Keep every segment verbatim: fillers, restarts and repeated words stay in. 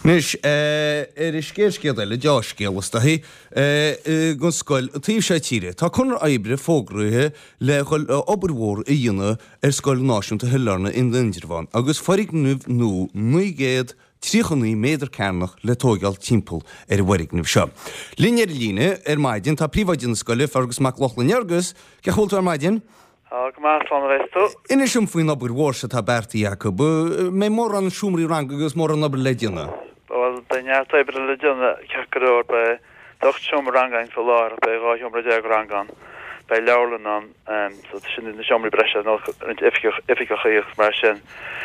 Nis ar is céircéad le deáscéalas hí gon scoil tíobh sé tíre. Tá chunar éibre fógrúthe le chuil obairmhór i dhéine ar scoil náisiúnta Hilarna in Lindirváin, agus foirigh nuamh nó nuigéad tríchaní méidir ceannach le tógáil timpeall ar bhhairigh nuamh seo. Líne ar líne ar maidin tá príomhaidin na scoile agus mac Lochlan Neargus, ce chultú ar maidin? Ina sin faoin obair se tá bertaí acu, mé mór an siúmraí rang agus mór an obair le dhéine. Wel, dyna taibr yn lydyn cacrwr be doch siwm rangain fel o'r be goi siwm rydeg rangan be lawrlyn o'n so sy'n yn siwm rydeg yn efficoch eich mar sy'n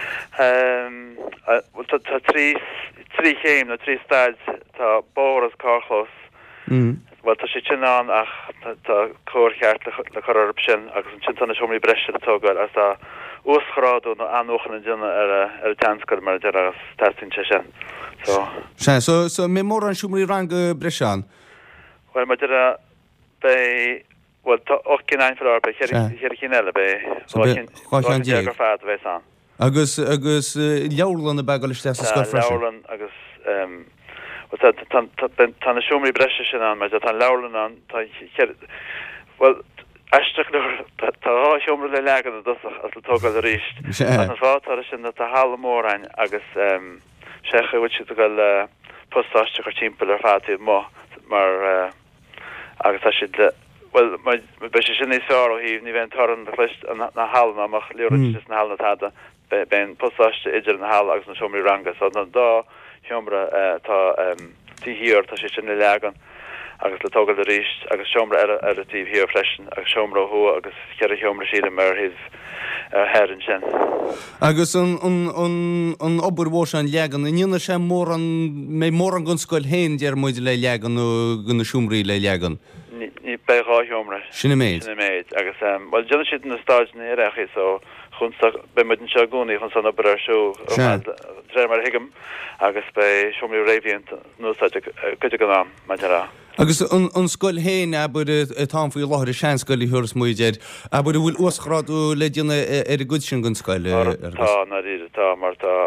ta tri tri heim na tri stad ta boras carchlos wel ta sy'n chyn an ach ta cwr chart le cwr ar sy'n ac yn chyn tan y siwm rydeg yn togol as ta úsgrádú nó anúchan an duna ar ar tanscar mar dear agus tastin sin. So Sé so so mé mór an siúmraí rang breisián. Well mar dear be well och cin for ar be chéir chinile be Chán dear fad bheith an. Agus agus leabharlann na beag leis testa scoil freisin. Leabharlann agus um well tan tan tan siúmraí breise sin an mar tan leabharlann an tá well Ashtakler ta siomra le legan a dosach as le tógal a ríist. An fátar sin na ta hala mór ein agus secha wit si gal postáiste ar timppel ar fáti mo mar agus a si well be se sin isá híh ní ven toran na hala amach lerin na hala tada ben postáiste idir na hala agus na siomri ranga so na dá siomra tá tíhíor tá si sin le legan. agus le tógal a ríist agus siomra ar ar a tíb hí freisin agus siomra ó agus ceir siomra siad mar his herin sin. Agus an an an obairmhór an legan in dhéana sé mór an mé mór an gon scoil héin dear muid le legan nó gona siúmraí le legan. Ní beá siomra. Sinna méid. Sinna méid agus well déanana siad na stáid na ireachí so chunsa be muid an seo gúnaí chun san obair ar siú tre mar hiigem agus be siomraí réifiant nó sa cuide gan am mar deará. Agus an scoil héin a bud a tám faoi láthir sean scoil í thuras muidir a bud bhfuil oschrádú le dhéanana ar a gúid sin gon scoil. Tá na ríide tá mar tá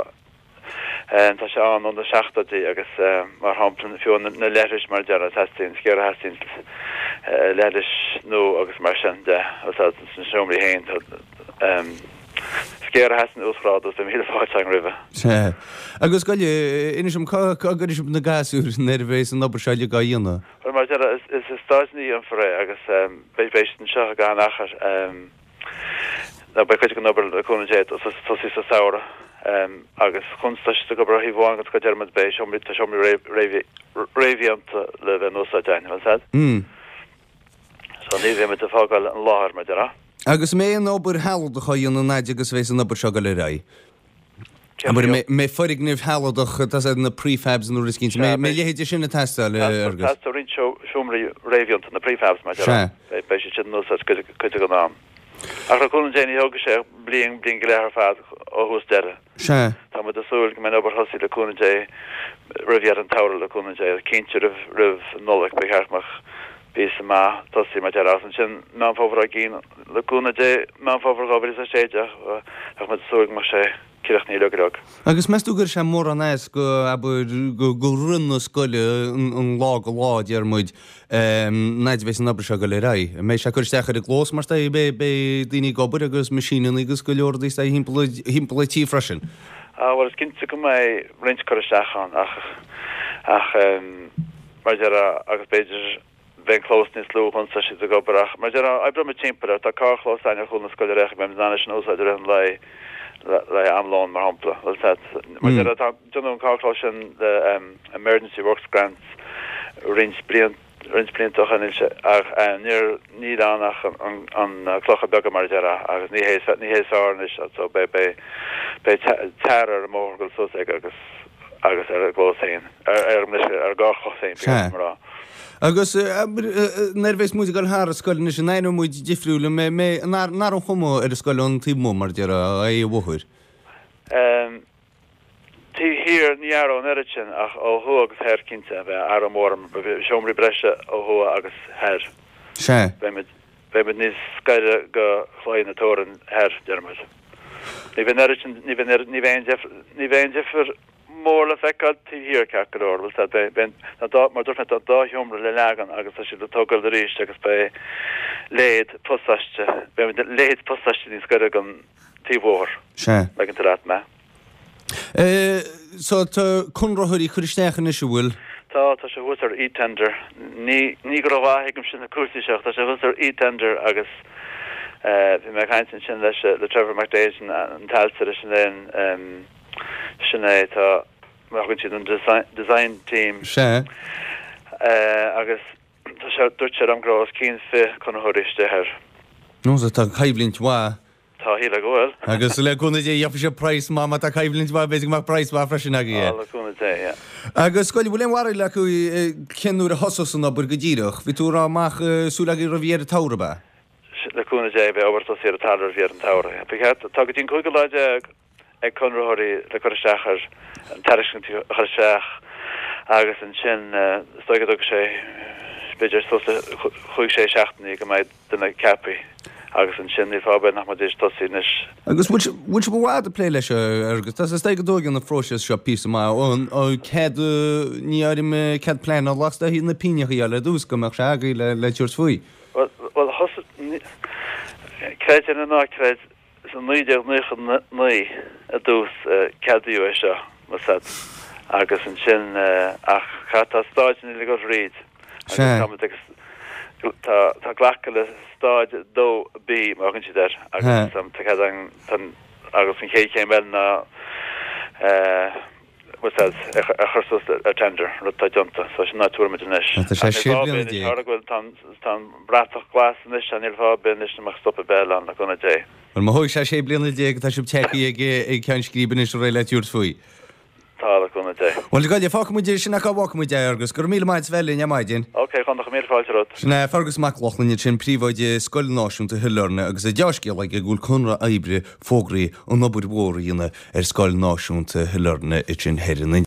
tá se an an seachtatí agus mar hamplan fiú na leiris mar dear testín scéir hastín leiris nó agus mar sin de san siomraí héin scéir hasan úsrádú sem híle fáteang rive. Sé. Agus gaile inisum caguris na gasúr nervéis an obair seile ga dhéana. Well mar dear is is stáisní an forré agus béis an seo gan achar na be chuide an obair a cúnaéid so sí sa saora agus chunstaiste go hí bháin go dearmad bé siomri tá siomri réhíanta le bheith nósa dein bhil sad? So ní bhé mit a fágáil an láthir mar deará. Agus mé an obair held a chuon an naide agus bhééis an obair seo go le ra. mé forig nef halach dat na prefabs no riskins mé mé léidir sinna testa le agus. Tá rin siomri réhíanta na prefabs mar be sin nó chuide go ná. Ach ra cún déine hoga sé blion blion go léir fad ó hús deire. Se. Tá mu asúil go mé obair hosí le cúna dé riviar an tara le cúna dé cinnte rih rih nolach be cheartmach bí má tosí mar dear an sin ná fófar a gin le cúna dé ná fófar gobar is a séideach ach mu asúil mar sé cirach ní legrog. Agus meúgur sé mór an éis go go go runna scoile an lá go láid ar muid naid bheits an obair se go le ra. Mé se chur stechar a glós mar be be daoine gobar agus masínan agus go leor dís himppla tí freisin. Ah well is cinnte go mé rint chu seachan ach ach mar dear agus beidir ben clósnis lú chun sa si a gobarach mar dear ebra me timppla tá carchlós aine chun na scoile reich be na an ósa an lei le amlán mar hampla well said mar dear John carchló sin the emergency works grants rins blian rins bliantoch an ach near ní annach an an clocha bega mar dear agus ní hééis ní hééis ánis so be be be terror mór go so agus agus ar glósin ar ar garchosin mar. Agus nervvéis mu gal haar a sskoil is ein mu difriúle mé mé nar an chomo er a sskoil an tímó mar dear a é bhhuir. Tí hir níar an eritin ach ó thu agus her cinnte bheith ar mórm siomri breise ó thu agus her. Se. Bé mit níos scaire go chláin na tóran her dermid. Ní bhín eritin ní bhín ní bhéin jeffer mór le feáil tíhir cear bhil tá ben mar dúirna tá dá hiomra le legan agus tá si le tógáil de ríist agus be léad postaiste be léad postaiste ní scoile gan tíhór Se. me an tarát me. So tá chunrathirí chuiristechan is bhfuil. Tá tá sé bhús ar e-tender ní ní go bhá hiigem sin na cuasaíseach tá sé bhús ar e-tender agus bhí me caiintin sin leis le Trevor McDaid an talsa sin um sin é tá margann siad an design team Se. agus tá sé dúirt sé amgrás cín fi chun thuiriste ar. nó tá caiblint wa. Tá hí le gohfuil. Agus le gona dé dheapfa sé price má tá caiblint wa beidir má price wa freisin a gé. Leúna dé, yeah. Agus scoil bhfuil war le chu cenú a hosan ab godíireach, hí tú ráach súlaí roihéir táraba. Leúna dé bheith ábhar sé a talar bhí an tára. Tá go tín chuig láide ag chunrathirí le chuiristeachar an tariscin chuiristeach agus an sin stoigad agus sé beidir chuig sé seachtaí go mbeid duna cepaí agus an sin í fábe nach dís tosínis. Agus bhfuil bhhád a plé leis agus tá sta go dógan na fróise seo pí má ón ó cead níarm cead plein á lasta hí na píinechaí le dús goach se agaí le le túirs faoi. Well hos créid an nácréid san nuideag nuchan nuí a dús ceadú é seo mas agus an sin ach chatá stáidin le go riad. Tá ghlacha le stáid dó bí mágann si der agus sam agus an chéad céim ben na a chusus a tender rutá jonta so sin ná túrma inis. Tá tá bratach glas is an ilfá ben is nach stoppa belan na gona dé. Well má hoig sé sé blianana dé tá sib teí ag cean scríban is réile túr faoi. Tá gona dé. Well gáil fá muidir sin nach bhha mu dé agus gur mí maid bhelín a maidin. Ok, chu nach mé fáilrá. Sinna fargus machlachlan sin príomhaide scoil náisiúnta thuilena agus a deasci le ag gúil chunra éibre fógraí ó nabud mhór dhéine ar scoil náisiúnta thuilena i sin heirin.